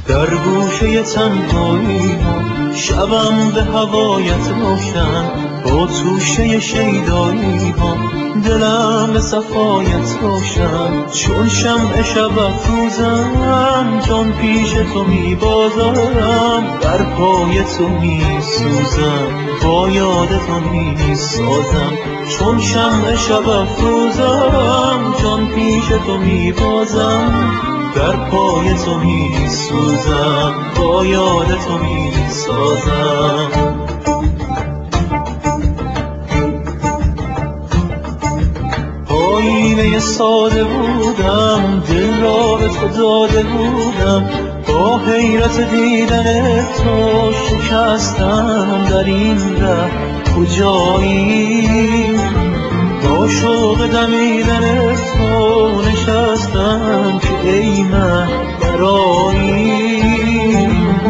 در گوشه تنهایی ها شبم به هوایت روشن، با توشه شیدایی ها دلم به صفایت روشن. چون شمع شب افروزم جان پیش تو میبازم، در پای تو میسوزم با یاد تو میسازم. چون شمع شب افروزم جان پیش تو میبازم، در پای تو میسوزم با یاد تو میسازم. آینه ساده بودم، دل را به تو داده بودم، با حیرت دیدن تو شکستم در این ره کجایی. با شوق دمیدن تو نشستم که ای مه برایی.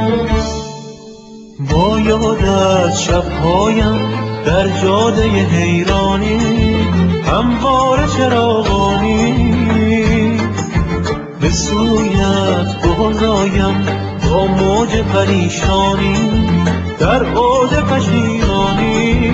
با یادت شبهایم در جاده حیرانی، همواره چراغانی به سویت بازآیم با موج پریشانی، در اوج پشیمانی.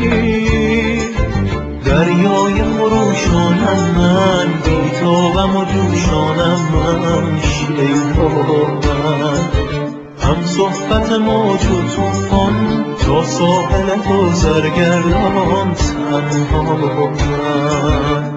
دریای خروشانم من، بی‌تابم و جوشانم من، شیدا من، هم صحبت موج و طوفان، تا ساحل تو سرگردان تنها من.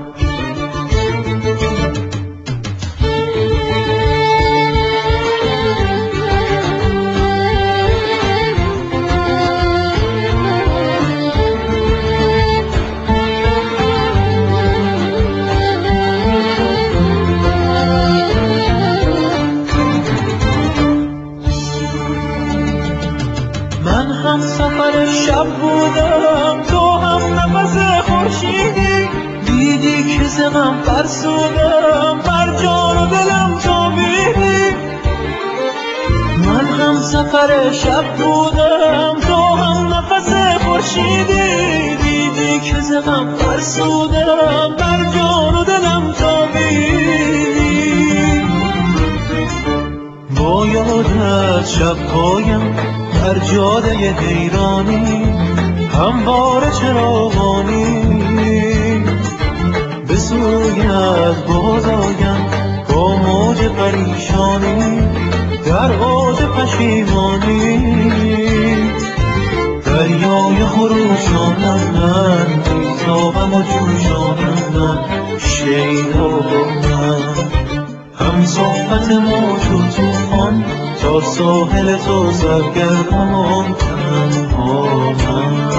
من هم سفر شب بودم، تو هم نفس خورشیدی، دیدی که زمم فرسودم، بر جان و دلم تابیدی. من هم سفر شب بودم، تو هم نفس خورشیدی، دیدی که زمم فرسودم، بر جان و دلم تابیدی. با یادت شبهایم در جاده حیرانی، همواره چراغانی به سویت بازآیم با موج پریشانی، در اوج پشیمانی. دریای خروشانم من، بی‌تابم و جوشانم من، شیدا من، هم صحبت موج و طوفان، تا ساحل تو سرگردان تنها من.